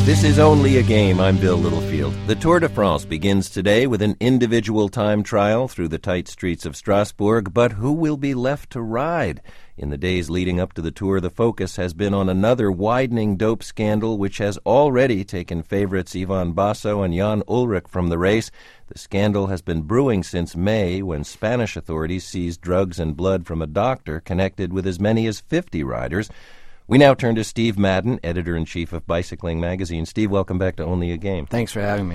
This is Only a Game. I'm Bill Littlefield. The Tour de France begins today with an individual time trial through the tight streets of Strasbourg, but who will be left to ride? In the days leading up to the Tour, the focus has been on another widening dope scandal which has already taken favorites Ivan Basso and Jan Ullrich from the race. The scandal has been brewing since May, when Spanish authorities seized drugs and blood from a doctor connected with as many as 50 riders. We now turn to Steve Madden, editor-in-chief of Bicycling Magazine. Steve, welcome back to Only a Game. Thanks for having me.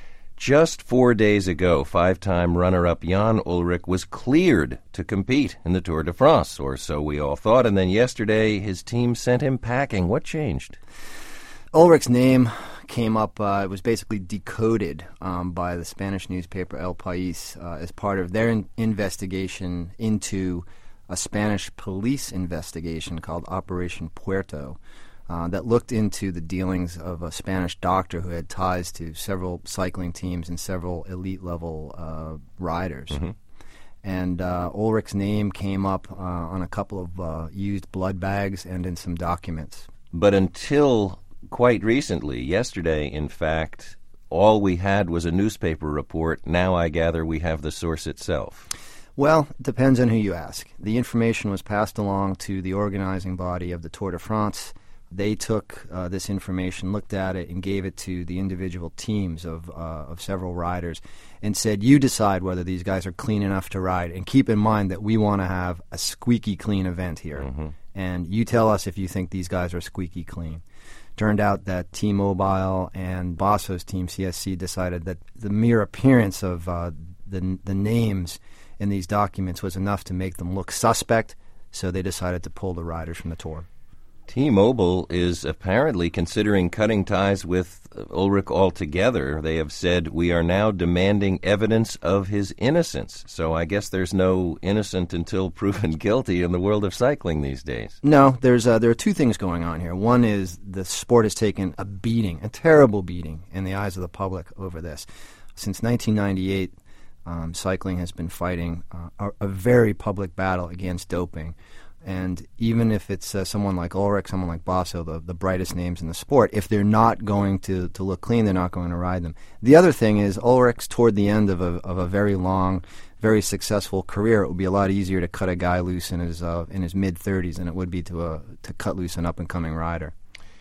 Just 4 days ago, five-time runner-up Jan Ullrich was cleared to compete in the Tour de France, or so we all thought, and then yesterday his team sent him packing. What changed? Ullrich's name came up, it was basically decoded by the Spanish newspaper El País as part of their investigation into a Spanish police investigation called Operation Puerto that looked into the dealings of a Spanish doctor who had ties to several cycling teams and several elite-level riders. Mm-hmm. And Ullrich's name came up on a couple of used blood bags and in some documents. But until quite recently, yesterday, in fact, all we had was a newspaper report. Now I gather we have the source itself. Well, it depends on who you ask. The information was passed along to the organizing body of the Tour de France. They took this information, looked at it, and gave it to the individual teams of several riders and said, you decide whether these guys are clean enough to ride. And keep in mind that we want to have a squeaky clean event here. Mm-hmm. And you tell us if you think these guys are squeaky clean. Turned out that T-Mobile and Basso's team, CSC, decided that the mere appearance of the names in these documents was enough to make them look suspect, so they decided to pull the riders from the Tour. T-Mobile is apparently considering cutting ties with Ullrich altogether. They have said, we are now demanding evidence of his innocence. So I guess there's no innocent until proven guilty in the world of cycling these days. No, there are two things going on here. One is the sport has taken a beating, a terrible beating, in the eyes of the public over this. Since 1998, cycling has been fighting a very public battle against doping. And even if it's someone like Ullrich, someone like Basso, the brightest names in the sport, if they're not going to look clean, they're not going to ride them. The other thing is Ullrich's toward the end of a very long, very successful career. It would be a lot easier to cut a guy loose in his mid-30s than it would be to cut loose an up-and-coming rider.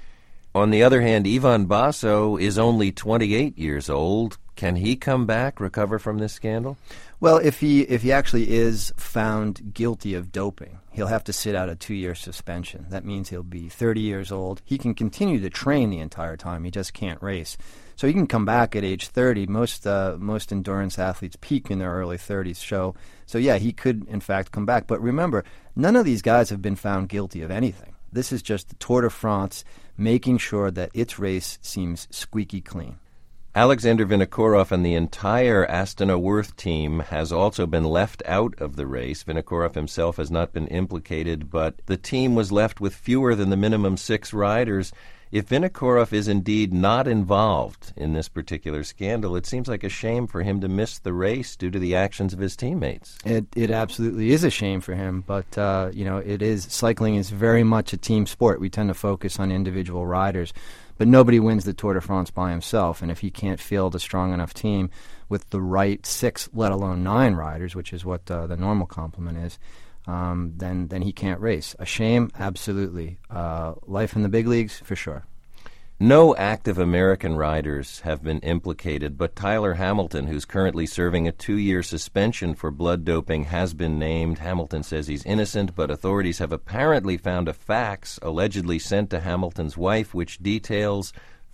On the other hand, Ivan Basso is only 28 years old. Can he come back, recover from this scandal? Well, if he actually is found guilty of doping, he'll have to sit out a 2-year suspension. That means he'll be 30 years old. He can continue to train the entire time. He just can't race. So he can come back at age 30. Most endurance athletes peak in their early 30s. So yeah, he could, in fact, come back. But remember, none of these guys have been found guilty of anything. This is just the Tour de France making sure that its race seems squeaky clean. Alexander Vinokourov and the entire Astana Worth team has also been left out of the race. Vinokourov himself has not been implicated, but the team was left with fewer than the minimum 6 riders. If Vinokourov is indeed not involved in this particular scandal, it seems like a shame for him to miss the race due to the actions of his teammates. It absolutely is a shame for him, but cycling is very much a team sport. We tend to focus on individual riders. But nobody wins the Tour de France by himself, and if he can't field a strong enough team with the right 6, let alone 9 riders, which is what the normal complement is, then he can't race. A shame? Absolutely. Life in the big leagues? For sure. No active American riders have been implicated, but Tyler Hamilton, who's currently serving a 2-year suspension for blood doping, has been named. Hamilton says he's innocent, but authorities have apparently found a fax allegedly sent to Hamilton's wife, which details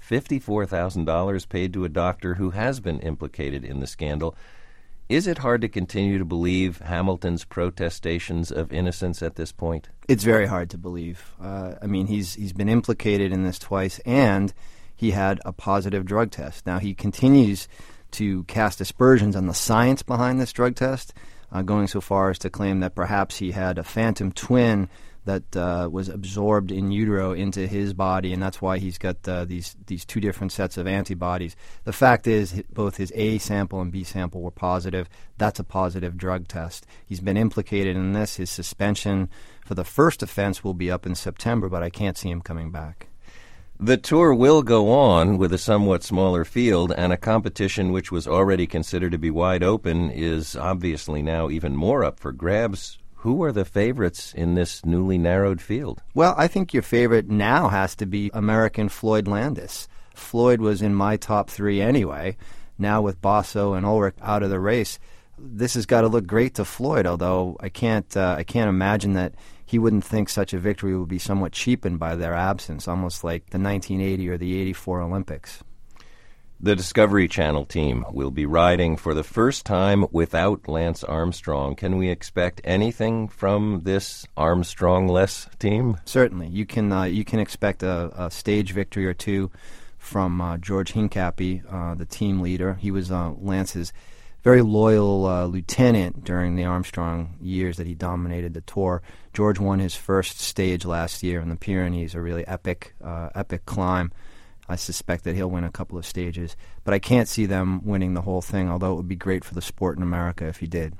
$54,000 paid to a doctor who has been implicated in the scandal. Is it hard to continue to believe Hamilton's protestations of innocence at this point? It's very hard to believe. He's been implicated in this twice, and he had a positive drug test. Now, he continues to cast aspersions on the science behind this drug test, going so far as to claim that perhaps he had a phantom twin that was absorbed in utero into his body, and that's why he's got these 2 different sets of antibodies. The fact is, both his A sample and B sample were positive. That's a positive drug test. He's been implicated in this. His suspension for the first offense will be up in September, but I can't see him coming back. The Tour will go on with a somewhat smaller field, and a competition which was already considered to be wide open is obviously now even more up for grabs. Who are the favorites in this newly narrowed field? Well, I think your favorite now has to be American Floyd Landis. Floyd was in my top three anyway. Now with Basso and Ullrich out of the race, this has got to look great to Floyd, although I can't imagine that he wouldn't think such a victory would be somewhat cheapened by their absence, almost like the 1980 or the 84 Olympics. The Discovery Channel team will be riding for the first time without Lance Armstrong. Can we expect anything from this Armstrong-less team? Certainly. You can expect a stage victory or two from George Hincapie, the team leader. He was Lance's very loyal lieutenant during the Armstrong years that he dominated the Tour. George won his first stage last year in the Pyrenees, a really epic climb. I suspect that he'll win a couple of stages. But I can't see them winning the whole thing, although it would be great for the sport in America if he did.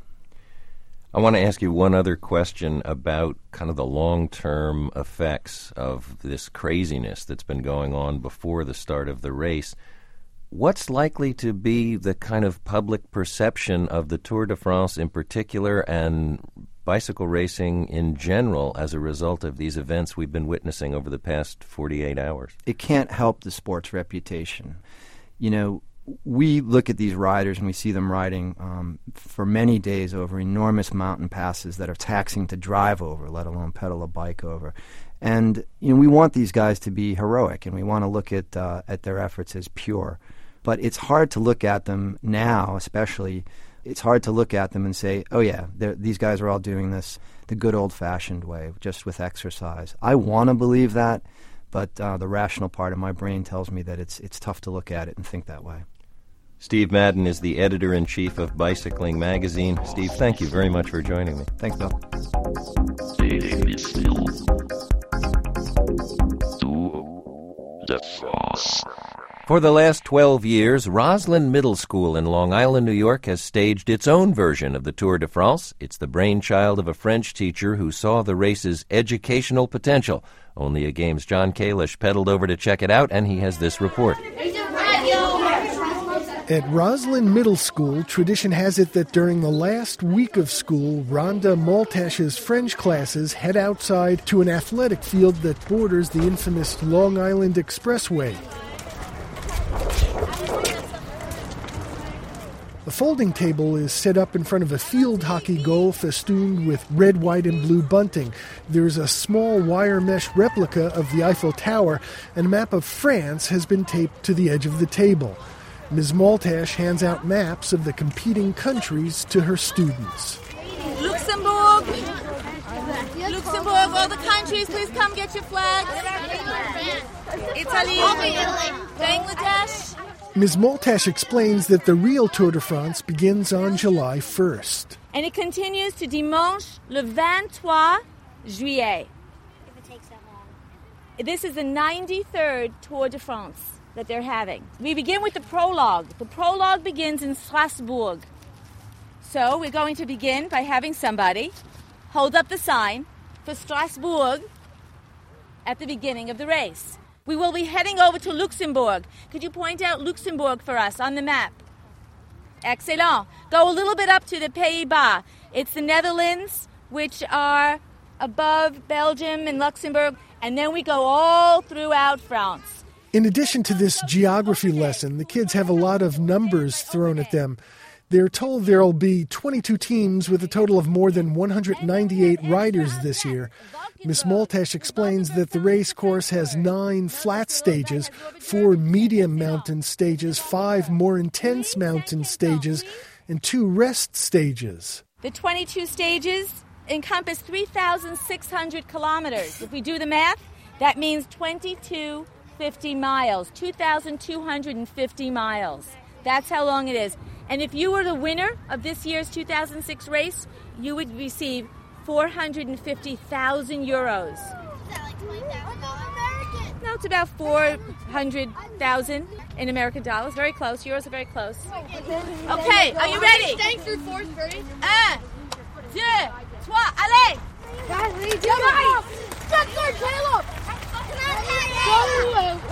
I want to ask you one other question about kind of the long-term effects of this craziness that's been going on before the start of the race. What's likely to be the kind of public perception of the Tour de France in particular and bicycle racing in general as a result of these events we've been witnessing over the past 48 hours? It can't help the sport's reputation. You know, we look at these riders and we see them riding for many days over enormous mountain passes that are taxing to drive over, let alone pedal a bike over. And you know, we want these guys to be heroic, and we want to look at their efforts as pure. But it's hard to look at them now, especially. It's hard to look at them and say, oh yeah, these guys are all doing this the good old-fashioned way, just with exercise. I want to believe that, but the rational part of my brain tells me that it's tough to look at it and think that way. Steve Madden is the editor-in-chief of Bicycling Magazine. Steve, thank you very much for joining me. Thanks, Bill. For the last 12 years, Roslyn Middle School in Long Island, New York, has staged its own version of the Tour de France. It's the brainchild of a French teacher who saw the race's educational potential. Only a Game's John Kalish pedaled over to check it out, and he has this report. At Roslyn Middle School, tradition has it that during the last week of school, Rhonda Maltash's French classes head outside to an athletic field that borders the infamous Long Island Expressway. A folding table is set up in front of a field hockey goal festooned with red, white, and blue bunting. There's a small wire mesh replica of the Eiffel Tower, and a map of France has been taped to the edge of the table. Ms. Maltash hands out maps of the competing countries to her students. Luxembourg, all the countries, please come get your flags. Italy, Bangladesh. Ms. Maltash explains that the real Tour de France begins on July 1st. And it continues to dimanche le 23 juillet. If it takes that long. This is the 93rd Tour de France that they're having. We begin with the prologue. The prologue begins in Strasbourg. So we're going to begin by having somebody hold up the sign for Strasbourg at the beginning of the race. We will be heading over to Luxembourg. Could you point out Luxembourg for us on the map? Excellent. Go a little bit up to the Pays-Bas. It's the Netherlands, which are above Belgium and Luxembourg, and then we go all throughout France. In addition to this geography lesson, the kids have a lot of numbers thrown at them. They're told there'll be 22 teams with a total of more than 198 riders this year. Ms. Maltash explains that the race course has 9 flat stages, 4 medium mountain stages, 5 more intense mountain stages, and 2 rest stages. The 22 stages encompass 3,600 kilometers. If we do the math, that means 2,250 miles, 2,250 miles. That's how long it is. And if you were the winner of this year's 2006 race, you would receive 450,000 euros. Is that like $20,000? No, it's about 400,000 in American dollars. Very close. Euros are very close. Okay, are you ready? Staying through 4th grade. 1, 2, 3, allez! Guys, what are you doing? Caleb!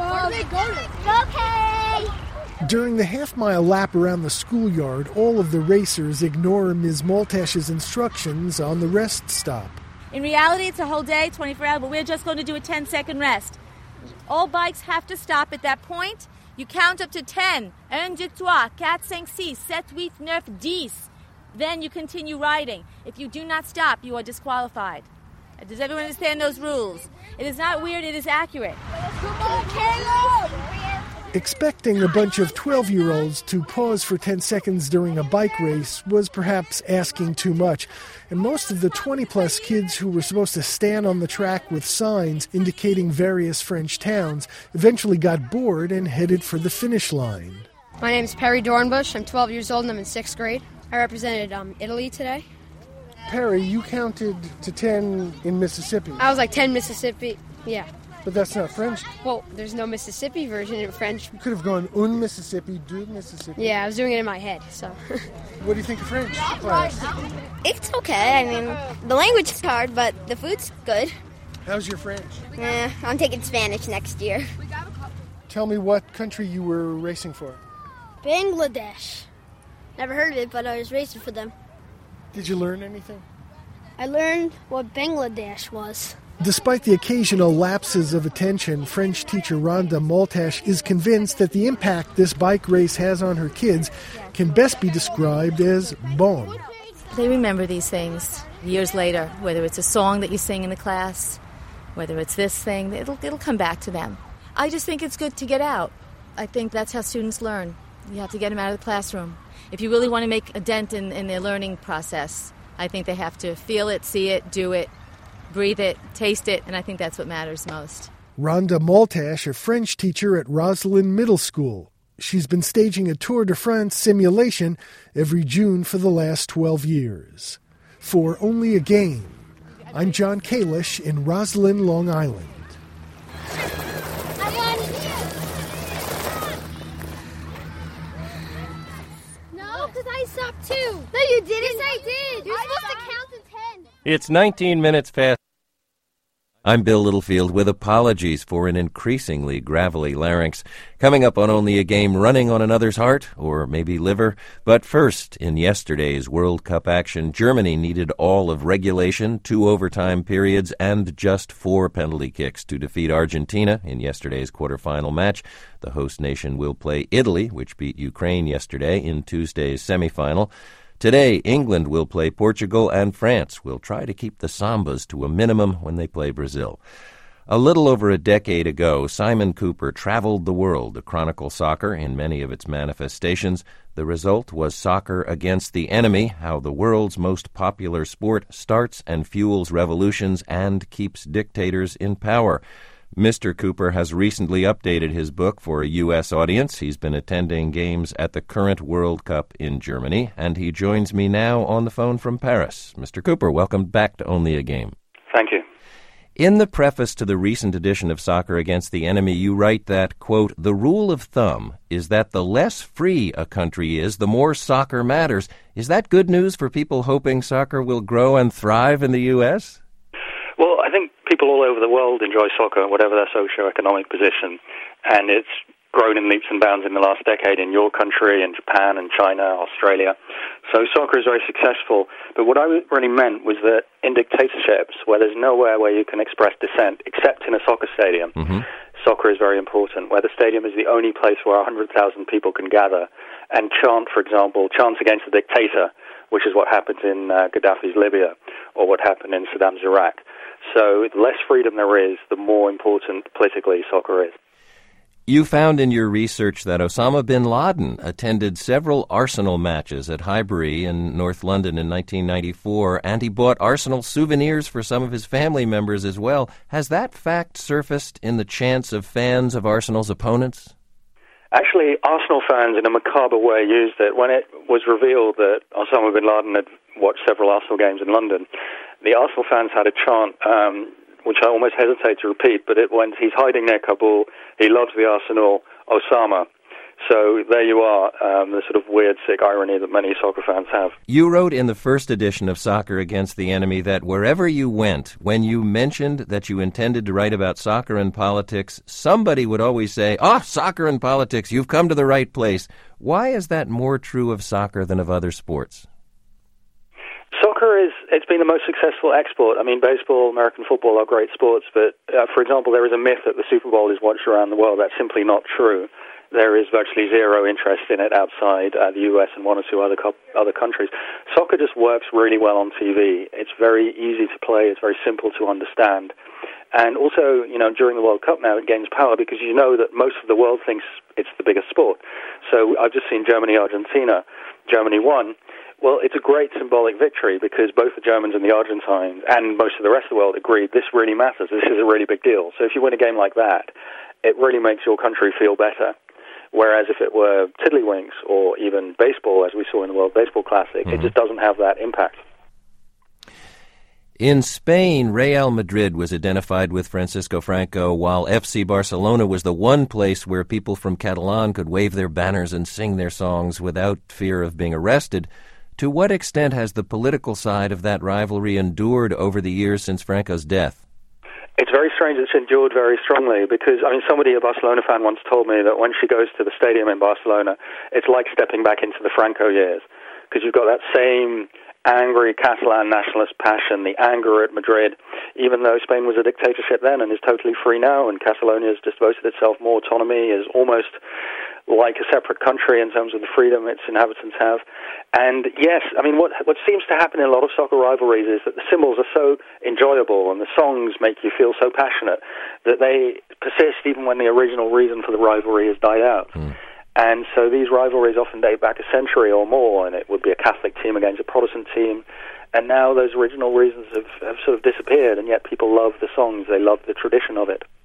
Okay. During the half-mile lap around the schoolyard, all of the racers ignore Ms. Maltash's instructions on the rest stop. In reality, it's a whole day, 24 hours, but we're just going to do a 10-second rest. All bikes have to stop at that point. You count up to 10. 1, 2, 3, 4, 5, 6, 7, 8, 9, 10. Then you continue riding. If you do not stop, you are disqualified. Does everyone understand those rules? It is not weird, it is accurate. Come on, Caleb! Expecting a bunch of 12-year-olds to pause for 10 seconds during a bike race was perhaps asking too much, and most of the 20-plus kids who were supposed to stand on the track with signs indicating various French towns eventually got bored and headed for the finish line. My name is Perry Dornbush. I'm 12 years old and I'm in 6th grade. I represented Italy today. Perry, you counted to 10 in Mississippi. I was like 10 Mississippi, yeah. But that's not French. Well, there's no Mississippi version in French. You could have gone un Mississippi, deux Mississippi. Yeah, I was doing it in my head, so. What do you think of French class? It's okay. I mean, the language is hard, but the food's good. How's your French? I'm taking Spanish next year. Tell me what country you were racing for. Bangladesh. Never heard of it, but I was racing for them. Did you learn anything? I learned what Bangladesh was. Despite the occasional lapses of attention, French teacher Rhonda Maltash is convinced that the impact this bike race has on her kids can best be described as bon. They remember these things years later, whether it's a song that you sing in the class, whether it's this thing, it'll come back to them. I just think it's good to get out. I think that's how students learn. You have to get them out of the classroom. If you really want to make a dent in their learning process, I think they have to feel it, see it, do it, breathe it, taste it, and I think that's what matters most. Rhonda Maltash, a French teacher at Roslyn Middle School. She's been staging a Tour de France simulation every June for the last 12 years. For Only a Game, I'm John Kalish in Roslyn, Long Island. No, because I stopped too. No, you didn't. Yes, I did. You're supposed to count to 10. It's 19 minutes past. I'm Bill Littlefield with apologies for an increasingly gravelly larynx. Coming up on Only a Game, running on another's heart, or maybe liver. But first, in yesterday's World Cup action, Germany needed all of regulation, 2 overtime periods, and just 4 penalty kicks to defeat Argentina in yesterday's quarterfinal match. The host nation will play Italy, which beat Ukraine yesterday, in Tuesday's semifinal. Today, England will play Portugal, and France will try to keep the Sambas to a minimum when they play Brazil. A little over a decade ago, Simon Cooper traveled the world to chronicle soccer in many of its manifestations. The result was Soccer Against the Enemy, how the world's most popular sport starts and fuels revolutions and keeps dictators in power. Mr. Cooper has recently updated his book for a U.S. audience. He's been attending games at the current World Cup in Germany, and he joins me now on the phone from Paris. Mr. Cooper, welcome back to Only a Game. Thank you. In the preface to the recent edition of Soccer Against the Enemy, you write that, quote, "The rule of thumb is that the less free a country is, the more soccer matters." Is that good news for people hoping soccer will grow and thrive in the U.S.? Well, I think people all over the world enjoy soccer, whatever their socio-economic position, and it's grown in leaps and bounds in the last decade in your country, in Japan and China, Australia. So soccer is very successful. But what I really meant was that in dictatorships, where there's nowhere where you can express dissent except in a soccer stadium, soccer is very important, where the stadium is the only place where 100,000 people can gather and chant, for example, chants against the dictator, which is what happened in Gaddafi's Libya or what happened in Saddam's Iraq. So the less freedom there is, the more important politically soccer is. You found in your research that Osama bin Laden attended several Arsenal matches at Highbury in North London in 1994, and he bought Arsenal souvenirs for some of his family members as well. Has that fact surfaced in the chants of fans of Arsenal's opponents? Actually, Arsenal fans in a macabre way used it. When it was revealed that Osama bin Laden had watched several Arsenal games in London, the Arsenal fans had a chant, which I almost hesitate to repeat, but it went, "He's hiding near Kabul, he loves the Arsenal, Osama." So there you are, the sort of weird, sick irony that many soccer fans have. You wrote in the first edition of Soccer Against the Enemy that wherever you went, when you mentioned that you intended to write about soccer and politics, somebody would always say, soccer and politics, you've come to the right place. Why is that more true of soccer than of other sports? Soccer it's been the most successful export. I mean, baseball, American football are great sports, but for example, there is a myth that the Super Bowl is watched around the world. That's simply not true. There is virtually zero interest in it outside the US and one or two other countries. Soccer just works really well on TV. It's very easy to play. It's very simple to understand. And also, during the World Cup now, it gains power because you know that most of the world thinks it's the biggest sport. So I've just seen Germany-Argentina. Germany won. Well, it's a great symbolic victory because both the Germans and the Argentines and most of the rest of the world agreed this really matters. This is a really big deal. So if you win a game like that, it really makes your country feel better. Whereas if it were tiddlywinks or even baseball, as we saw in the World Baseball Classic, it just doesn't have that impact. In Spain, Real Madrid was identified with Francisco Franco, while FC Barcelona was the one place where people from Catalan could wave their banners and sing their songs without fear of being arrested. To what extent has the political side of that rivalry endured over the years since Franco's death? It's very strange it's endured very strongly because, somebody, a Barcelona fan, once told me that when she goes to the stadium in Barcelona, it's like stepping back into the Franco years because you've got that same angry Catalan nationalist passion, the anger at Madrid, even though Spain was a dictatorship then and is totally free now, and Catalonia has just voted itself more autonomy, is almost like a separate country in terms of the freedom its inhabitants have. And yes, what seems to happen in a lot of soccer rivalries is that the symbols are so enjoyable and the songs make you feel so passionate that they persist even when the original reason for the rivalry has died out. And so these rivalries often date back a century or more, and it would be a Catholic team against a Protestant team. And now those original reasons have sort of disappeared, and yet people love the songs, they love the tradition of it.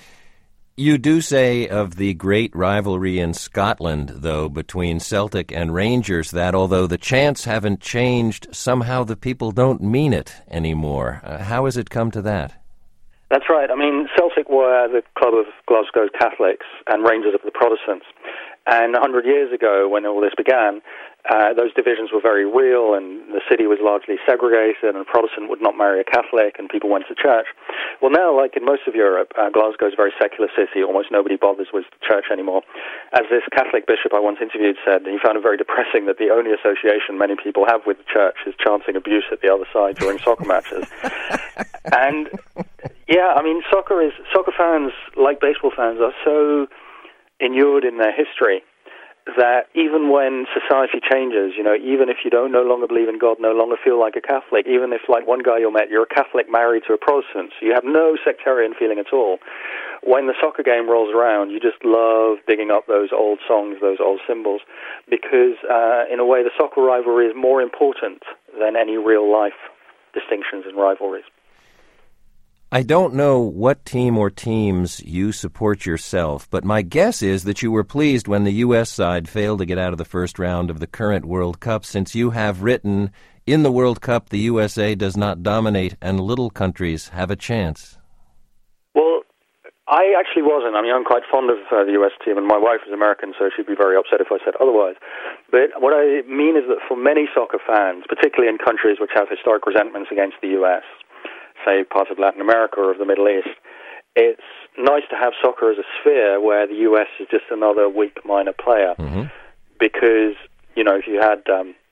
You do say of the great rivalry in Scotland, though, between Celtic and Rangers, that although the chants haven't changed, somehow the people don't mean it anymore. How has it come to that? That's right. Celtic were the club of Glasgow Catholics and Rangers of the Protestants. And 100 years ago, when all this began, those divisions were very real, and the city was largely segregated, and a Protestant would not marry a Catholic, and people went to church. Well, now, like in most of Europe, Glasgow is a very secular city. Almost nobody bothers with church anymore. As this Catholic bishop I once interviewed said, he found it very depressing that the only association many people have with the church is chanting abuse at the other side during soccer matches. And yeah, soccer fans, like baseball fans, are so inured in their history that even when society changes, even if you don't no longer believe in God, no longer feel like a Catholic, even if, like one guy you met, you're a Catholic married to a Protestant, so you have no sectarian feeling at all, when the soccer game rolls around, you just love digging up those old songs, those old symbols, because in a way the soccer rivalry is more important than any real-life distinctions and rivalries. I don't know what team or teams you support yourself, but my guess is that you were pleased when the U.S. side failed to get out of the first round of the current World Cup, since you have written, in the World Cup, the USA does not dominate and little countries have a chance. Well, I actually wasn't. I'm quite fond of the U.S. team, and my wife is American, so she'd be very upset if I said otherwise. But what I mean is that for many soccer fans, particularly in countries which have historic resentments against the U.S., say parts of Latin America or of the Middle East, it's nice to have soccer as a sphere where the US is just another weak minor player. Because if you have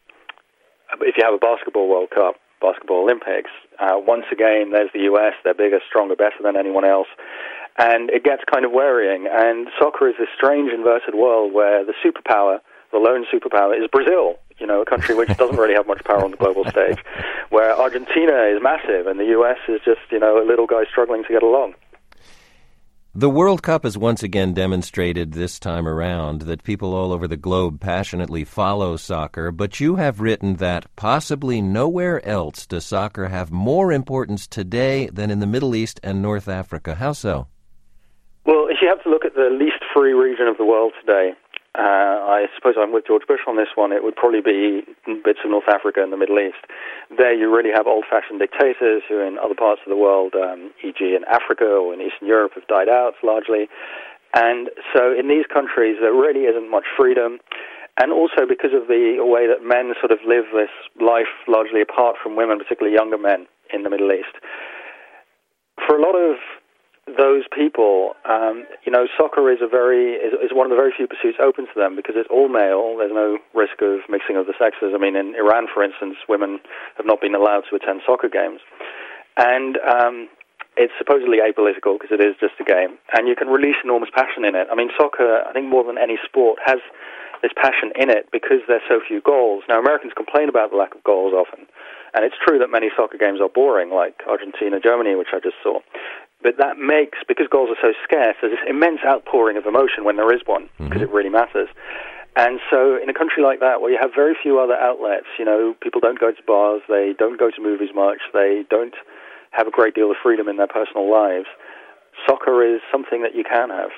a basketball World Cup, basketball Olympics, once again there's the US, they're bigger, stronger, better than anyone else, and it gets kind of wearying. And soccer is this strange inverted world where the superpower, the lone superpower, is Brazil. A country which doesn't really have much power on the global stage, where Argentina is massive and the U.S. is just, a little guy struggling to get along. The World Cup has once again demonstrated this time around that people all over the globe passionately follow soccer, but you have written that possibly nowhere else does soccer have more importance today than in the Middle East and North Africa. How so? Well, if you have to look at the least free region of the world today, I suppose I'm with George Bush on this one, it would probably be bits of North Africa and the Middle East. There you really have old-fashioned dictators who in other parts of the world, e.g. in Africa or in Eastern Europe, have died out largely. And so in these countries, there really isn't much freedom. And also because of the way that men sort of live this life largely apart from women, particularly younger men in the Middle East. For a lot of those people, soccer is one of the very few pursuits open to them because it's all male. There's no risk of mixing of the sexes. I mean, in Iran, for instance, women have not been allowed to attend soccer games. And it's supposedly apolitical because it is just a game. And you can release enormous passion in it. I mean, soccer, I think more than any sport, has this passion in it because there's so few goals. Now, Americans complain about the lack of goals often. And it's true that many soccer games are boring, like Argentina, Germany, which I just saw. But that makes, because goals are so scarce, there's this immense outpouring of emotion when there is one, because it really matters. And so in a country like that, where you have very few other outlets, people don't go to bars, they don't go to movies much, they don't have a great deal of freedom in their personal lives, soccer is something that you can have.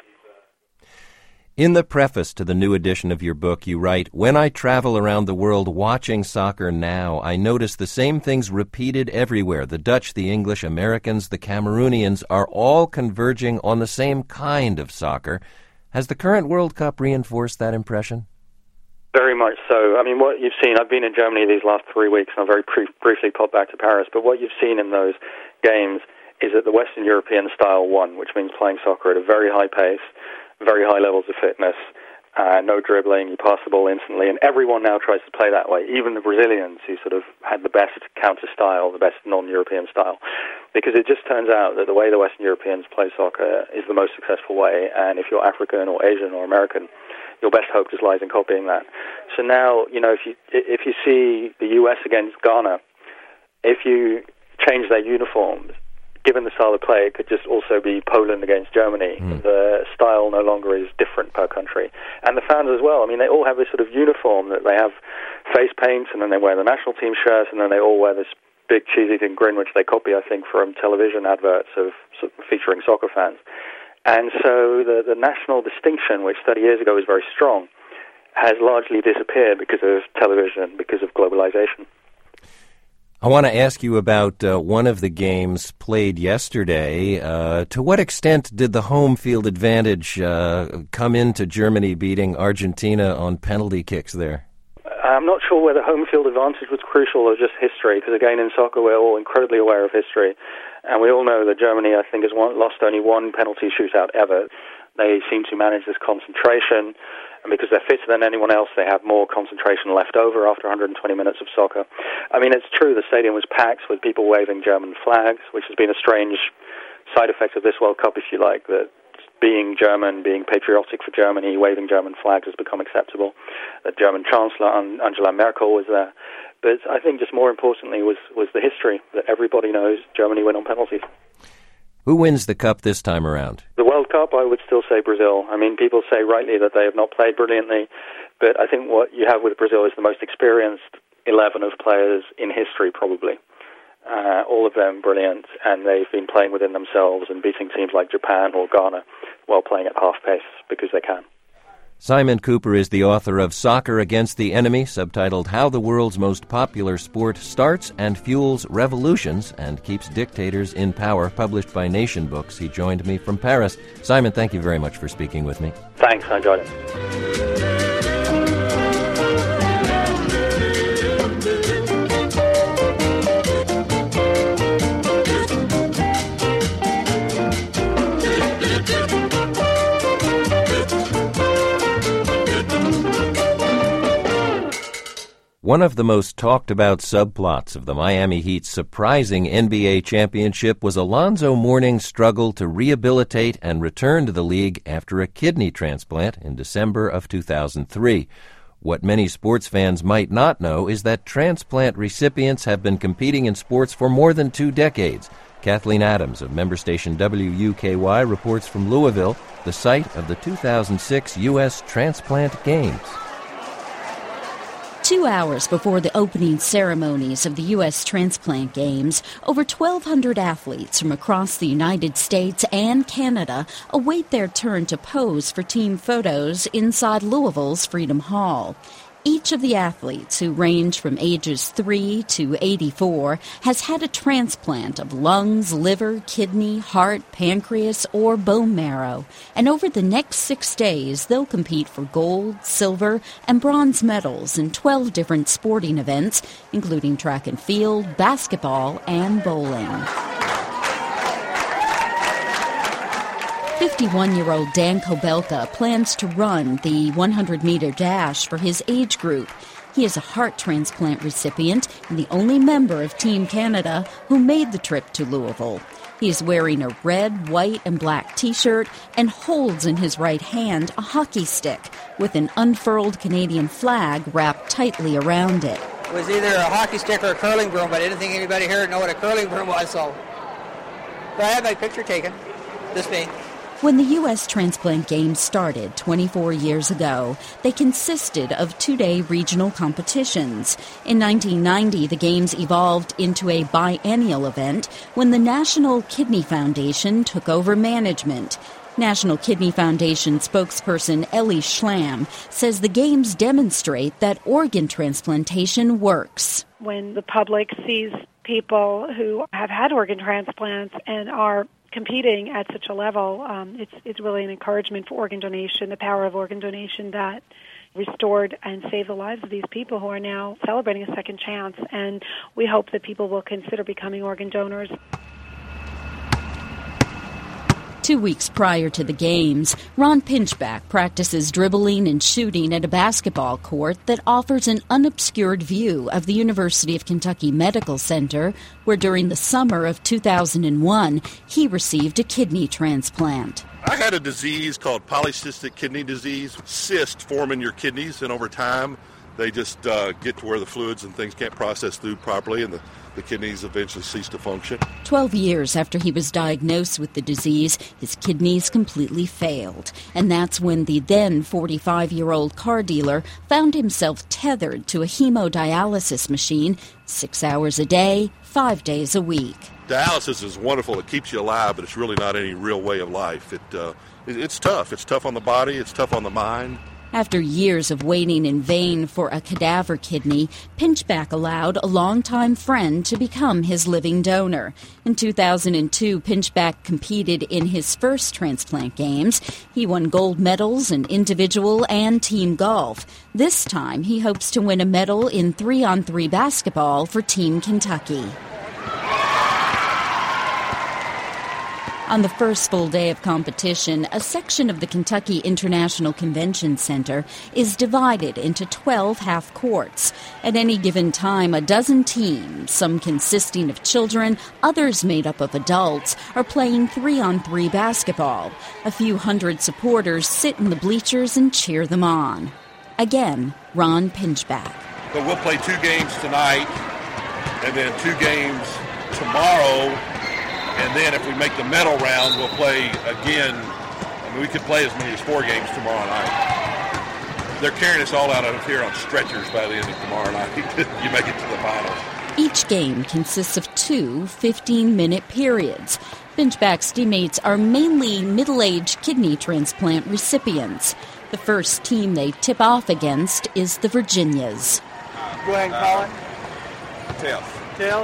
In the preface to the new edition of your book, you write, "When I travel around the world watching soccer now, I notice the same things repeated everywhere. The Dutch, the English, Americans, the Cameroonians are all converging on the same kind of soccer." Has the current World Cup reinforced that impression? Very much so. I mean, what you've seen, I've been in Germany these last 3 weeks, and I've very briefly popped back to Paris, but what you've seen in those games is that the Western European style won, which means playing soccer at a very high pace, very high levels of fitness, no dribbling, you pass the ball instantly, and everyone now tries to play that way, even the Brazilians who sort of had the best counter style, the best non-European style, because it just turns out that the way the Western Europeans play soccer is the most successful way, and if you're African or Asian or American, your best hope just lies in copying that. So now, if you see the US against Ghana, if you change their uniforms, given the style of play, it could just also be Poland against Germany. The style no longer is different per country. And the fans as well. I mean, they all have this sort of uniform that they have face paint, and then they wear the national team shirts, and then they all wear this big cheese-eating grin, which they copy, I think, from television adverts of featuring soccer fans. And so the national distinction, which 30 years ago was very strong, has largely disappeared because of television, because of globalization. I want to ask you about one of the games played yesterday. To what extent did the home field advantage come into Germany beating Argentina on penalty kicks there? I'm not sure whether home field advantage was crucial or just history, because again, in soccer, we're all incredibly aware of history. And we all know that Germany, I think, has lost only one penalty shootout ever. They seem to manage this concentration, and because they're fitter than anyone else, they have more concentration left over after 120 minutes of soccer. I mean, it's true, the stadium was packed with people waving German flags, which has been a strange side effect of this World Cup, if you like, that being German, being patriotic for Germany, waving German flags has become acceptable. The German Chancellor, Angela Merkel, was there. But I think just more importantly was the history that everybody knows Germany win on penalties. Who wins the Cup this time around? The World Cup, I would still say Brazil. I mean, people say rightly that they have not played brilliantly, but I think what you have with Brazil is the most experienced 11 of players in history, probably. All of them brilliant, and they've been playing within themselves and beating teams like Japan or Ghana while playing at half pace because they can. Simon Cooper is the author of Soccer Against the Enemy, subtitled How the World's Most Popular Sport Starts and Fuels Revolutions and Keeps Dictators in Power, published by Nation Books. He joined me from Paris. Simon, thank you very much for speaking with me. Thanks, I enjoyed it. One of the most talked-about subplots of the Miami Heat's surprising NBA championship was Alonzo Mourning's struggle to rehabilitate and return to the league after a kidney transplant in December of 2003. What many sports fans might not know is that transplant recipients have been competing in sports for more than 2 decades. Kathleen Adams of member station WUKY reports from Louisville, the site of the 2006 U.S. Transplant Games. 2 hours before the opening ceremonies of the U.S. Transplant Games, over 1,200 athletes from across the United States and Canada await their turn to pose for team photos inside Louisville's Freedom Hall. Each of the athletes, who range from ages 3 to 84, has had a transplant of lungs, liver, kidney, heart, pancreas, or bone marrow. And over the next 6 days, they'll compete for gold, silver, and bronze medals in 12 different sporting events, including track and field, basketball, and bowling. 51-year-old Dan Kobelka plans to run the 100-meter dash for his age group. He is a heart transplant recipient and the only member of Team Canada who made the trip to Louisville. He is wearing a red, white, and black T-shirt and holds in his right hand a hockey stick with an unfurled Canadian flag wrapped tightly around it. It was either a hockey stick or a curling broom, but I didn't think anybody here would know what a curling broom was, so I had my picture taken. This me. When the U.S. Transplant Games started 24 years ago, they consisted of 2-day regional competitions. In 1990, the Games evolved into a biennial event when the National Kidney Foundation took over management. National Kidney Foundation spokesperson Ellie Schlam says the Games demonstrate that organ transplantation works. When the public sees people who have had organ transplants and are competing at such a level, it's really an encouragement for organ donation, the power of organ donation that restored and saved the lives of these people who are now celebrating a second chance. And we hope that people will consider becoming organ donors. 2 weeks prior to the Games, Ron Pinchback practices dribbling and shooting at a basketball court that offers an unobscured view of the University of Kentucky Medical Center, where during the summer of 2001, he received a kidney transplant. I had a disease called polycystic kidney disease. Cysts form in your kidneys, and over time, they just get to where the fluids and things can't process through properly, and the kidneys eventually cease to function. 12 years after he was diagnosed with the disease, his kidneys completely failed. And that's when the then 45-year-old car dealer found himself tethered to a hemodialysis machine 6 hours a day, 5 days a week. Dialysis is wonderful. It keeps you alive, but it's really not any real way of life. It's tough. It's tough on the body. It's tough on the mind. After years of waiting in vain for a cadaver kidney, Pinchback allowed a longtime friend to become his living donor. In 2002, Pinchback competed in his first transplant games. He won gold medals in individual and team golf. This time, he hopes to win a medal in 3-on-3 basketball for Team Kentucky. On the first full day of competition, a section of the Kentucky International Convention Center is divided into 12 half courts. At any given time, a dozen teams, some consisting of children, others made up of adults, are playing 3-on-3 basketball. A few hundred supporters sit in the bleachers and cheer them on. Again, Ron Pinchback. But we'll play 2 games tonight and then 2 games tomorrow. And then if we make the medal round, we'll play again. I mean, we could play as many as 4 games tomorrow night. They're carrying us all out of here on stretchers by the end of tomorrow night. You make it to the finals. Each game consists of 2 15-minute periods. Pinchback's teammates are mainly middle-aged kidney transplant recipients. The first team they tip off against is the Virginias. Go ahead and call it. Tails.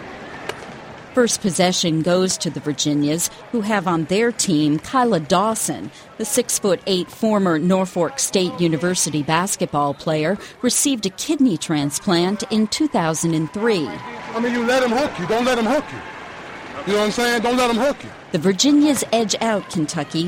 First possession goes to the Virginias, who have on their team Kyla Dawson, the 6'8" former Norfolk State University basketball player, received a kidney transplant in 2003. I mean, you let him hook you. Don't let him hook you. You know what I'm saying? Don't let him hook you. The Virginias edge out Kentucky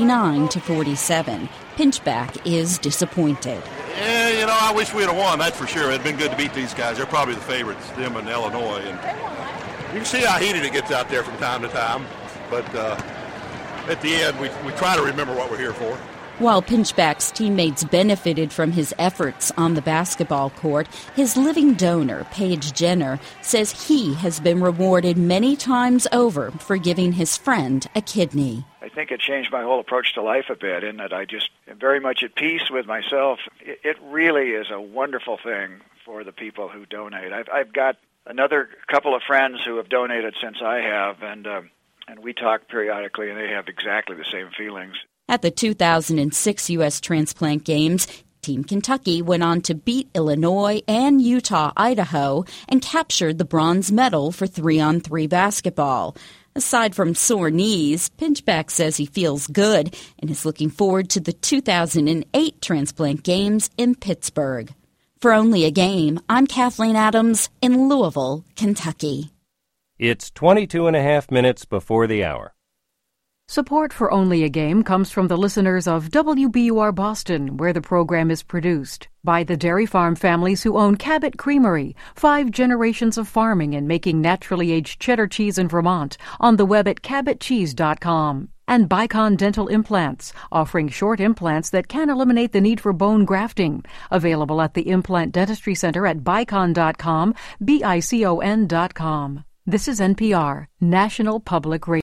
49-47. Pinchback is disappointed. Yeah, I wish we'd have won, that's for sure. It'd been good to beat these guys. They're probably the favorites, them and Illinois. And you can see how heated it gets out there from time to time, but at the end, we try to remember what we're here for. While Pinchback's teammates benefited from his efforts on the basketball court, his living donor, Paige Jenner, says he has been rewarded many times over for giving his friend a kidney. I think it changed my whole approach to life a bit in that I just am very much at peace with myself. It really is a wonderful thing for the people who donate. I've got another couple of friends who have donated since I have, and we talk periodically, and they have exactly the same feelings. At the 2006 U.S. Transplant Games, Team Kentucky went on to beat Illinois and Utah, Idaho, and captured the bronze medal for 3-on-3 basketball. Aside from sore knees, Pinchback says he feels good and is looking forward to the 2008 transplant games in Pittsburgh. For Only a Game, I'm Kathleen Adams in Louisville, Kentucky. It's 22 and a half minutes before the hour. Support for Only a Game comes from the listeners of WBUR Boston, where the program is produced by the dairy farm families who own Cabot Creamery, 5 generations of farming and making naturally aged cheddar cheese in Vermont, on the web at cabotcheese.com. And Bicon Dental Implants, offering short implants that can eliminate the need for bone grafting. Available at the Implant Dentistry Center at bicon.com, BICON.com. This is NPR, National Public Radio.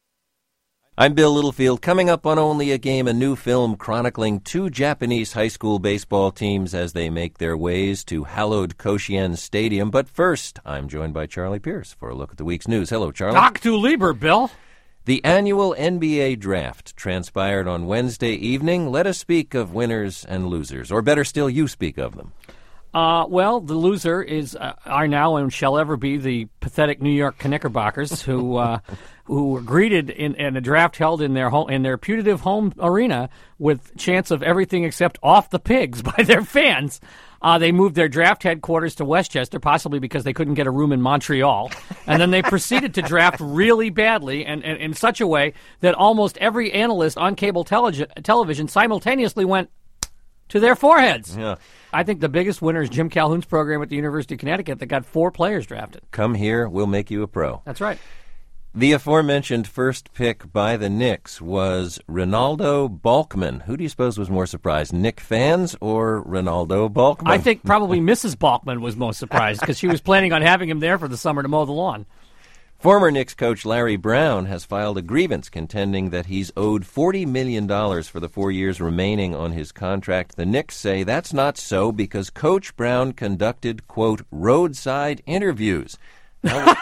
I'm Bill Littlefield. Coming up on Only a Game, a new film chronicling 2 Japanese high school baseball teams as they make their ways to hallowed Koshien Stadium. But first, I'm joined by Charlie Pierce for a look at the week's news. Hello, Charlie. Doc to Lieber, Bill. The annual NBA draft transpired on Wednesday evening. Let us speak of winners and losers, or better still, you speak of them. Well, the loser are now and shall ever be the pathetic New York Knickerbockers, who were greeted in a draft held in their putative home arena with chants of everything except off the pigs by their fans. They moved their draft headquarters to Westchester, possibly because they couldn't get a room in Montreal. And then they proceeded to draft really badly and in such a way that almost every analyst on cable television simultaneously went to their foreheads. Yeah. I think the biggest winner is Jim Calhoun's program at the University of Connecticut that got 4 players drafted. Come here, we'll make you a pro. That's right. The aforementioned first pick by the Knicks was Ronaldo Balkman. Who do you suppose was more surprised, Knick fans or Ronaldo Balkman? I think probably Mrs. Balkman was most surprised because she was planning on having him there for the summer to mow the lawn. Former Knicks coach Larry Brown has filed a grievance contending that he's owed $40 million for the 4 years remaining on his contract. The Knicks say that's not so because Coach Brown conducted, quote, roadside interviews. Now,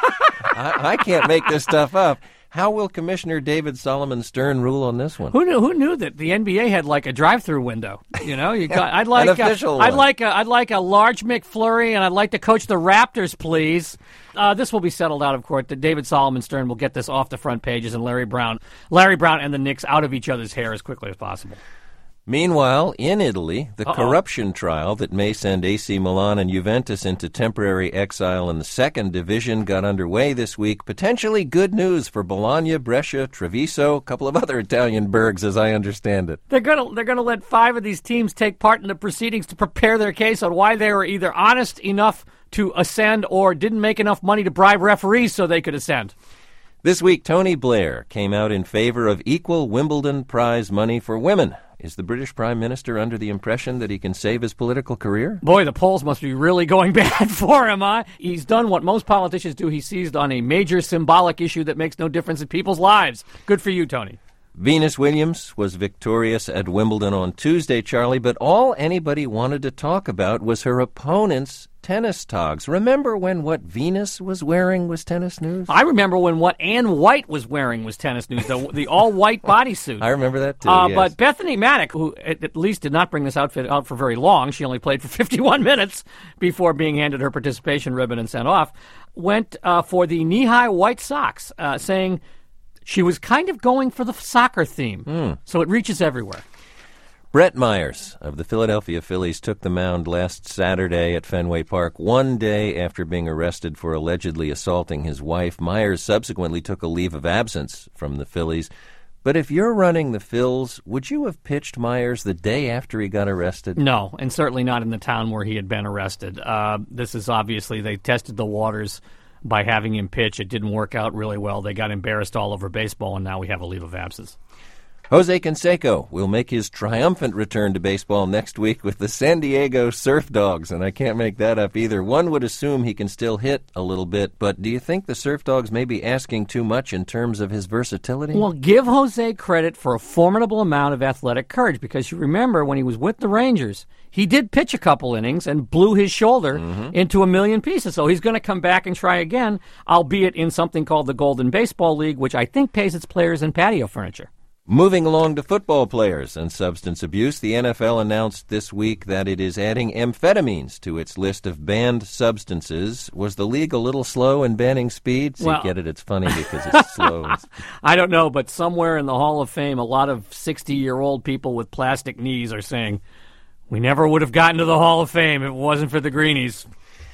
I can't make this stuff up. How will Commissioner David Solomon Stern rule on this one? Who knew that the NBA had like a drive-through window? You know, I'd like an official one. I'd like a large McFlurry, and I'd like to coach the Raptors, please. This will be settled out of court. That David Solomon Stern will get this off the front pages, and Larry Brown and the Knicks out of each other's hair as quickly as possible. Meanwhile, in Italy, the corruption trial that may send AC Milan and Juventus into temporary exile in the second division got underway this week. Potentially good news for Bologna, Brescia, Treviso, a couple of other Italian burgs, as I understand it. They're gonna let 5 of these teams take part in the proceedings to prepare their case on why they were either honest enough to ascend or didn't make enough money to bribe referees so they could ascend. This week, Tony Blair came out in favor of equal Wimbledon prize money for women. Is the British Prime Minister under the impression that he can save his political career? Boy, the polls must be really going bad for him, huh? He's done what most politicians do. He seized on a major symbolic issue that makes no difference in people's lives. Good for you, Tony. Venus Williams was victorious at Wimbledon on Tuesday, Charlie, but all anybody wanted to talk about was her opponent's tennis togs. Remember when what Venus was wearing was tennis news? I remember when what Ann White was wearing was tennis news, the all-white bodysuit. I remember that, too, yes. But Bethany Maddock, who at least did not bring this outfit out for very long, she only played for 51 minutes before being handed her participation ribbon and sent off, went for the knee-high white socks, saying she was kind of going for the soccer theme. So it reaches everywhere. Brett Myers of the Philadelphia Phillies took the mound last Saturday at Fenway Park, 1 day after being arrested for allegedly assaulting his wife. Myers subsequently took a leave of absence from the Phillies. But if you're running the Phils, would you have pitched Myers the day after he got arrested? No, and certainly not in the town where he had been arrested. This is obviously, they tested the waters by having him pitch. It didn't work out really well. They got embarrassed all over baseball, and now we have a leave of absence. Jose Canseco will make his triumphant return to baseball next week with the San Diego Surf Dogs, and I can't make that up either. One would assume he can still hit a little bit, but do you think the Surf Dogs may be asking too much in terms of his versatility? Well, give Jose credit for a formidable amount of athletic courage, because you remember when he was with the Rangers, he did pitch a couple innings and blew his shoulder into a million pieces. So he's going to come back and try again, albeit in something called the Golden Baseball League, which I think pays its players in patio furniture. Moving along to football players and substance abuse, the NFL announced this week that it is adding amphetamines to its list of banned substances. Was the league a little slow in banning speed? So you get it, it's funny because it's slow. I don't know, but somewhere in the Hall of Fame, a lot of 60-year-old people with plastic knees are saying, we never would have gotten to the Hall of Fame if it wasn't for the greenies.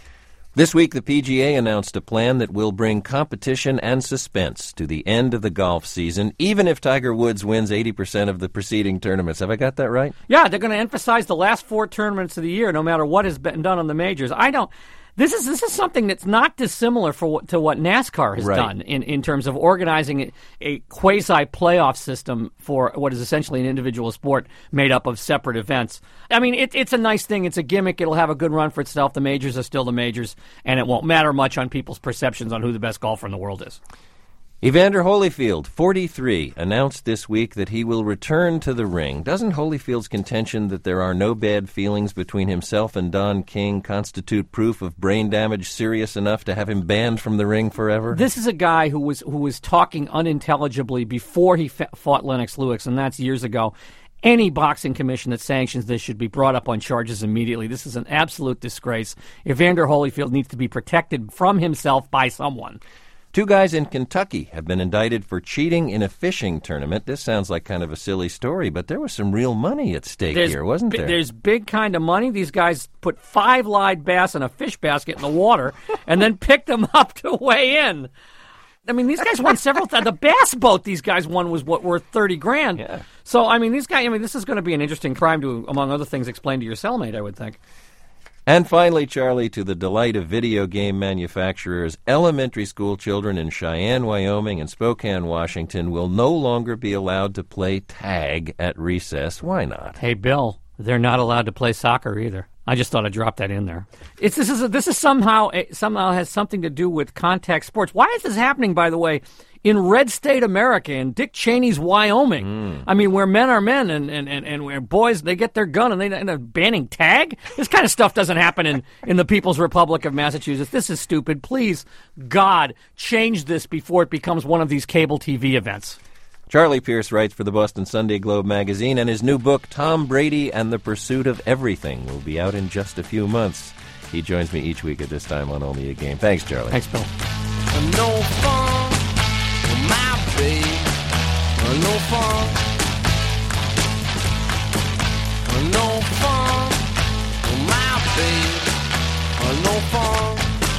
This week, the PGA announced a plan that will bring competition and suspense to the end of the golf season, even if Tiger Woods wins 80% of the preceding tournaments. Have I got that right? Yeah, they're going to emphasize the last 4 tournaments of the year, no matter what has been done on the majors. This is something that's not dissimilar to what NASCAR has done in terms of organizing a quasi-playoff system for what is essentially an individual sport made up of separate events. I mean, it's a nice thing. It's a gimmick. It'll have a good run for itself. The majors are still the majors, and it won't matter much on people's perceptions on who the best golfer in the world is. Evander Holyfield, 43, announced this week that he will return to the ring. Doesn't Holyfield's contention that there are no bad feelings between himself and Don King constitute proof of brain damage serious enough to have him banned from the ring forever? This is a guy who was talking unintelligibly before he fought Lennox Lewis, and that's years ago. Any boxing commission that sanctions this should be brought up on charges immediately. This is an absolute disgrace. Evander Holyfield needs to be protected from himself by someone. 2 guys in Kentucky have been indicted for cheating in a fishing tournament. This sounds like kind of a silly story, but there was some real money at stake here, wasn't there? There's big kind of money. These guys put 5 live bass in a fish basket in the water and then picked them up to weigh in. I mean, these guys won several times. The bass boat these guys won was worth $30,000. Yeah. So, I mean, this is going to be an interesting crime to, among other things, explain to your cellmate, I would think. And finally, Charlie, to the delight of video game manufacturers, elementary school children in Cheyenne, Wyoming and Spokane, Washington will no longer be allowed to play tag at recess. Why not? Hey, Bill, they're not allowed to play soccer either. I just thought I'd drop that in there. This is somehow has something to do with contact sports. Why is this happening, by the way, in red state America, in Dick Cheney's Wyoming? I mean, where men are men and where boys, they get their gun and they end up banning tag? This kind of stuff doesn't happen in the People's Republic of Massachusetts. This is stupid. Please, God, change this before it becomes one of these cable TV events. Charlie Pierce writes for the Boston Sunday Globe magazine, and his new book, Tom Brady and the Pursuit of Everything, will be out in just a few months. He joins me each week at this time on Only a Game. Thanks, Charlie. Thanks, Bill. No fun, my babe. No fun. No fun, my babe. No fun.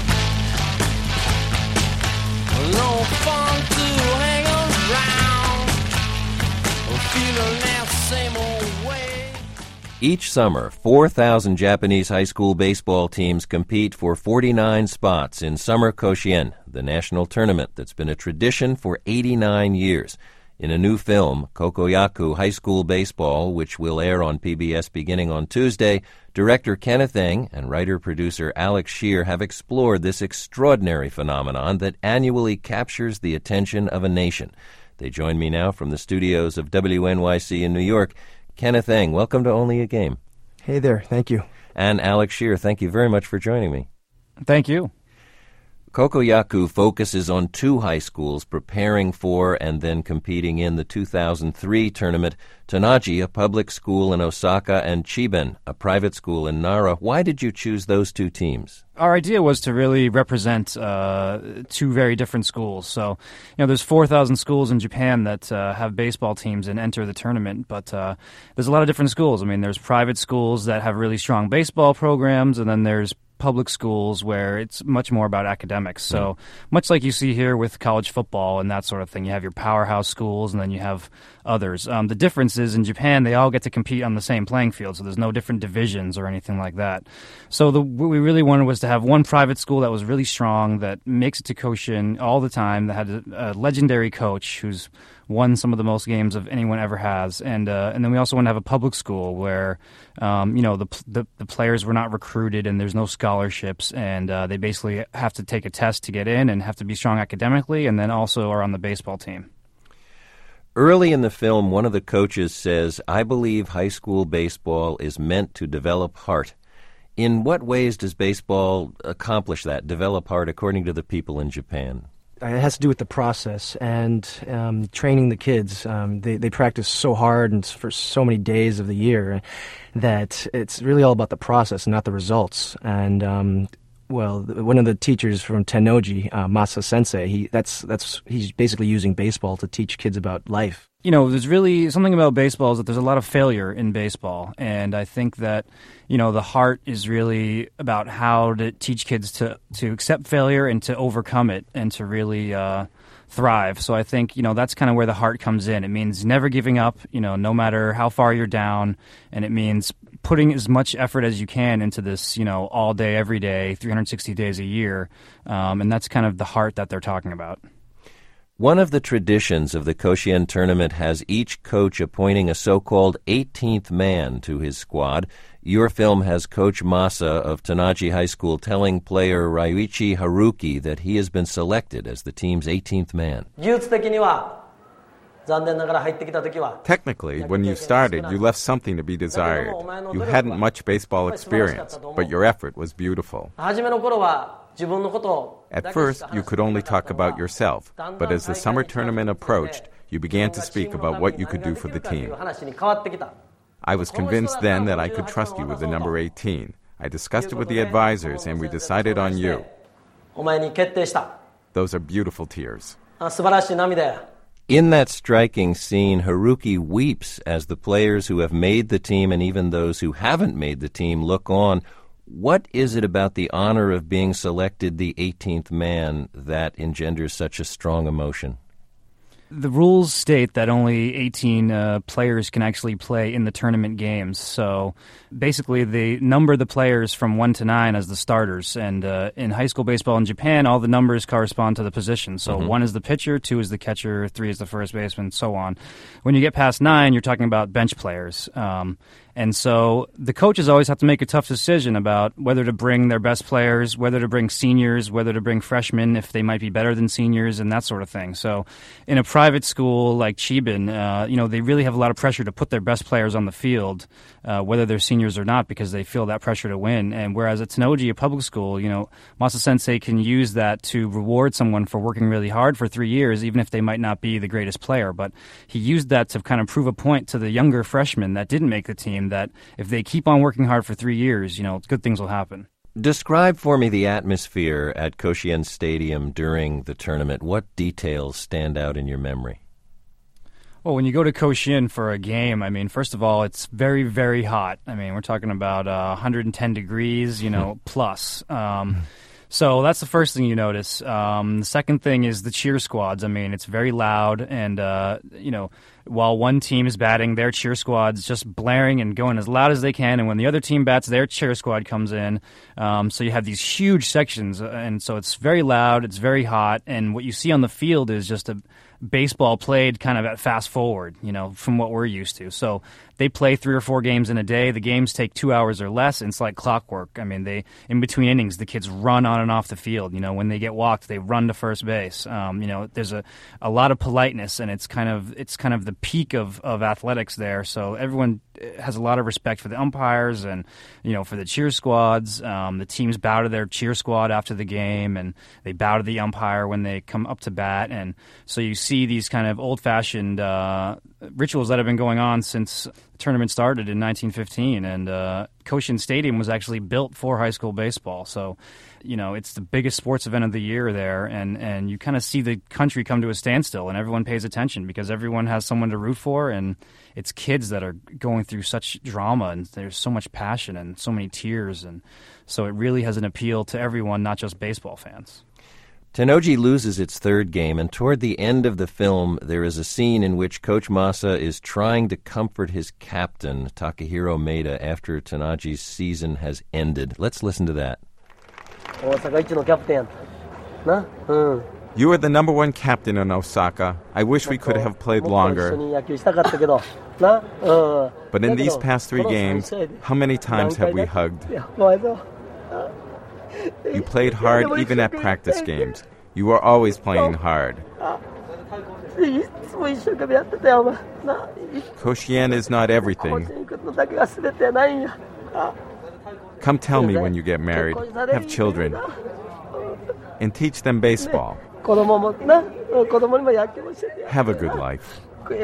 No fun to hang around. Feeling that same old way. Each summer, 4,000 Japanese high school baseball teams compete for 49 spots in Summer Koshien, the national tournament that's been a tradition for 89 years. In a new film, Kokoyaku High School Baseball, which will air on PBS beginning on Tuesday, director Kenneth Eng and writer-producer Alex Shear have explored this extraordinary phenomenon that annually captures the attention of a nation. They join me now from the studios of WNYC in New York. Kenneth Eng, welcome to Only a Game. Hey there, thank you. And Alex Shear, thank you very much for joining me. Thank you. Kokoyaku focuses on 2 high schools preparing for and then competing in the 2003 tournament, Tonaji, a public school in Osaka, and Chiben, a private school in Nara. Why did you choose those 2 teams? Our idea was to really represent 2 very different schools. So, there's 4,000 schools in Japan that have baseball teams and enter the tournament, but there's a lot of different schools. I mean, there's private schools that have really strong baseball programs, and then there's public schools where it's much more about academics. So much like you see here with college football and that sort of thing, you have your powerhouse schools and then you have others. The difference is in Japan, they all get to compete on the same playing field, so there's no different divisions or anything like that. So what we really wanted was to have one private school that was really strong, that makes it to Koshien all the time, that had a legendary coach who's won some of the most games of anyone ever has, and then we also want to have a public school where the players were not recruited and there's no scholarships, and they basically have to take a test to get in and have to be strong academically, and then also are on the baseball team. Early in the film, one of the coaches says, "I believe high school baseball is meant to develop heart." In what ways does baseball accomplish that, develop heart, according to the people in Japan? It has to do with the process and training the kids. They practice so hard and for so many days of the year that it's really all about the process and not the results. And one of the teachers from Tennoji, Masa Sensei, he's basically using baseball to teach kids about life. You know, there's really something about baseball is that there's a lot of failure in baseball, and I think that, you know, the heart is really about how to teach kids to accept failure and to overcome it and to really thrive. So I think, you know, that's kind of where the heart comes in. It means never giving up, you know, no matter how far you're down, and it means putting as much effort as you can into this, you know, all day, every day, 360 days a year, and that's kind of the heart that they're talking about. One of the traditions of the Koshien tournament has each coach appointing a so-called 18th man to his squad. Your film has Coach Masa of Tennoji High School telling player Ryuichi Haruki that he has been selected as the team's 18th man. Technically, when you started, you left something to be desired. You hadn't much baseball experience, but your effort was beautiful. At first, you could only talk about yourself, but as the summer tournament approached, you began to speak about what you could do for the team. I was convinced then that I could trust you with the number 18. I discussed it with the advisors, and we decided on you. Those are beautiful tears. In that striking scene, Haruki weeps as the players who have made the team and even those who haven't made the team look on. What is it about the honor of being selected the 18th man that engenders such a strong emotion? The rules state that only 18 players can actually play in the tournament games. So basically they number the players from 1 to 9 as the starters. And in high school baseball in Japan, all the numbers correspond to the position. So 1 is the pitcher, 2 is the catcher, 3 is the first baseman, so on. When you get past 9, you're talking about bench players. And so the coaches always have to make a tough decision about whether to bring their best players, whether to bring seniors, whether to bring freshmen if they might be better than seniors, and that sort of thing. So in a private school like Chiban, you know, they really have a lot of pressure to put their best players on the field, whether they're seniors or not, because they feel that pressure to win. And whereas at Tennoji, a public school, you know, Masa Sensei can use that to reward someone for working really hard for 3 years, even if they might not be the greatest player. But he used that to kind of prove a point to the younger freshmen that didn't make the team, that if they keep on working hard for 3 years, you know, good things will happen. Describe for me the atmosphere at Koshien Stadium during the tournament. What details stand out in your memory? Well, when you go to Koshien for a game, I mean, first of all, it's very, very hot. I mean, we're talking about 110 degrees, you know, plus. So that's the first thing you notice. The second thing is the cheer squads. I mean, it's very loud, and, you know, while one team is batting, their cheer squad's just blaring and going as loud as they can, and when the other team bats, their cheer squad comes in. So you have these huge sections, and so it's very loud, it's very hot, and what you see on the field is just a baseball played kind of at fast forward, you know, from what we're used to. So they play 3 or 4 games in a day. The games take 2 hours or less, and it's like clockwork. I mean, in between innings, the kids run on and off the field. You know, when they get walked, they run to first base. You know, there's a lot of politeness, and it's kind of the peak of athletics there. So everyone has a lot of respect for the umpires and, you know, for the cheer squads. The teams bow to their cheer squad after the game, and they bow to the umpire when they come up to bat. And so you see these kind of old-fashioned rituals that have been going on since the tournament started in 1915. And Koshien Stadium was actually built for high school baseball. So, you know, it's the biggest sports event of the year there, and you kind of see the country come to a standstill, and everyone pays attention because everyone has someone to root for, and it's kids that are going through such drama, and there's so much passion and so many tears, and so it really has an appeal to everyone, not just baseball fans. Tennoji loses its 3rd game, and toward the end of the film, there is a scene in which Coach Masa is trying to comfort his captain, Takahiro Maeda, after Tennoji's season has ended. Let's listen to that. You are the number 1 captain in Osaka. I wish we could have played longer. But in these past 3 games, how many times have we hugged? You played hard even at practice games. You were always playing hard. Koshien is not everything. Come tell me when you get married, have children, and teach them baseball. Have a good life.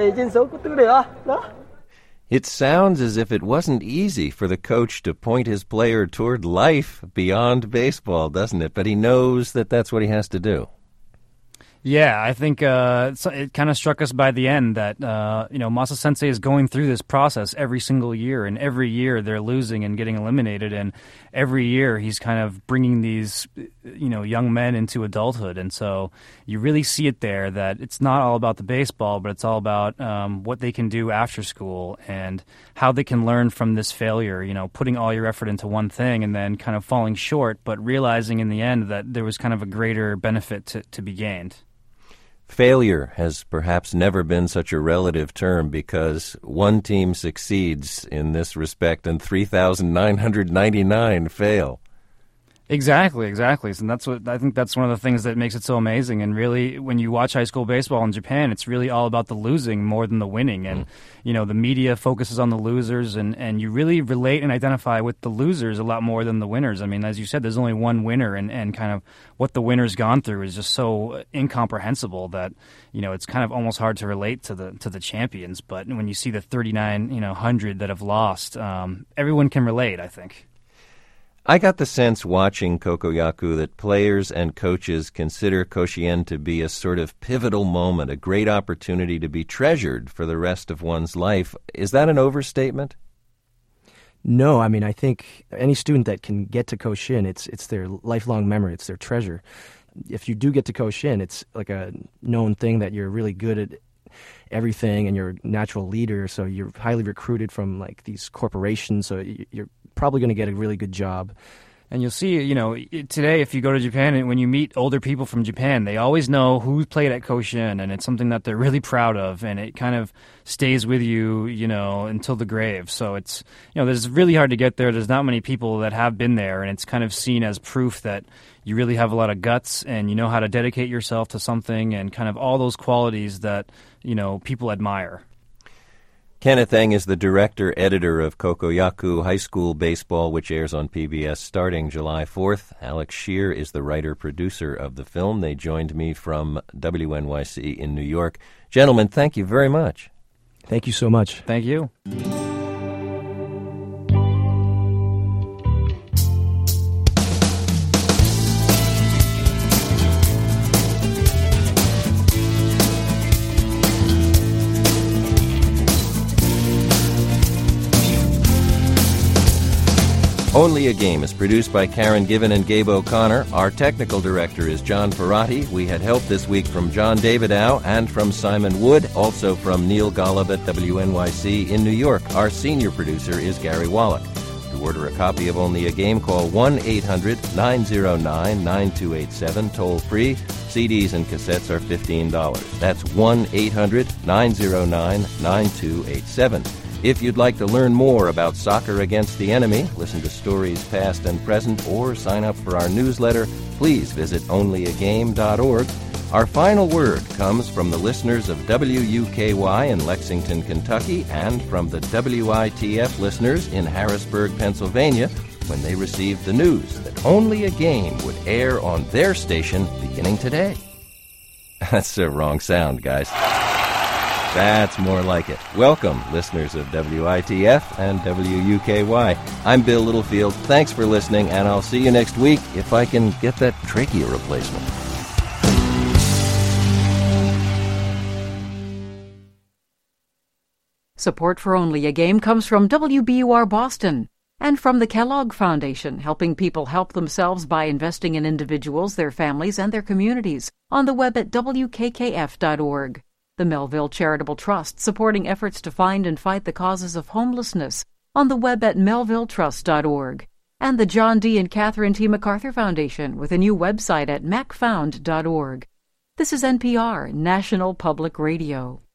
It sounds as if it wasn't easy for the coach to point his player toward life beyond baseball, doesn't it? But he knows that that's what he has to do. Yeah, I think it kind of struck us by the end that, Masa Sensei is going through this process every single year, and every year they're losing and getting eliminated, and every year he's kind of bringing these, young men into adulthood. And so you really see it there that it's not all about the baseball, but it's all about what they can do after school and how they can learn from this failure, putting all your effort into one thing and then kind of falling short, but realizing in the end that there was kind of a greater benefit to be gained. Failure has perhaps never been such a relative term because one team succeeds in this respect and 3,999 fail. Exactly. And I think that's one of the things that makes it so amazing. And really, when you watch high school baseball in Japan, it's really all about the losing more than the winning. And, the media focuses on the losers, and you really relate and identify with the losers a lot more than the winners. I mean, as you said, there's only one winner, and kind of what the winner's gone through is just so incomprehensible that, it's kind of almost hard to relate to the champions. But when you see the 3,900 that have lost, everyone can relate, I think. I got the sense watching Kokoyaku that players and coaches consider Koshien to be a sort of pivotal moment, a great opportunity to be treasured for the rest of one's life. Is that an overstatement? No, I mean, I think any student that can get to Koshien, it's their lifelong memory, it's their treasure. If you do get to Koshien, it's like a known thing that you're really good at everything and you're a natural leader, so you're highly recruited from like these corporations, so you're probably going to get a really good job. And you'll see, today if you go to Japan and when you meet older people from Japan, they always know who played at Koshien, and it's something that they're really proud of, and it kind of stays with you, until the grave. So it's, it's really hard to get there. There's not many people that have been there, and it's kind of seen as proof that you really have a lot of guts and you know how to dedicate yourself to something and kind of all those qualities that, people admire. Kenneth Eng is the director-editor of Kokoyaku High School Baseball, which airs on PBS starting July 4th. Alex Shear is the writer-producer of the film. They joined me from WNYC in New York. Gentlemen, thank you very much. Thank you so much. Thank you. Only a Game is produced by Karen Given and Gabe O'Connor. Our technical director is John Ferrati. We had help this week from John Davidow and from Simon Wood, also from Neil Golub at WNYC in New York. Our senior producer is Gary Wallach. To order a copy of Only a Game, call 1-800-909-9287, toll-free. CDs and cassettes are $15. That's 1-800-909-9287. If you'd like to learn more about soccer against the enemy, listen to stories past and present, or sign up for our newsletter, please visit onlyagame.org. Our final word comes from the listeners of WUKY in Lexington, Kentucky, and from the WITF listeners in Harrisburg, Pennsylvania, when they received the news that Only a Game would air on their station beginning today. That's a wrong sound, guys. That's more like it. Welcome, listeners of WITF and WUKY. I'm Bill Littlefield. Thanks for listening, and I'll see you next week if I can get that trachea replacement. Support for Only a Game comes from WBUR Boston and from the Kellogg Foundation, helping people help themselves by investing in individuals, their families, and their communities. On the web at WKKF.org. The Melville Charitable Trust, supporting efforts to find and fight the causes of homelessness, on the web at melvilletrust.org. And the John D. and Catherine T. MacArthur Foundation, with a new website at macfound.org. This is NPR, National Public Radio.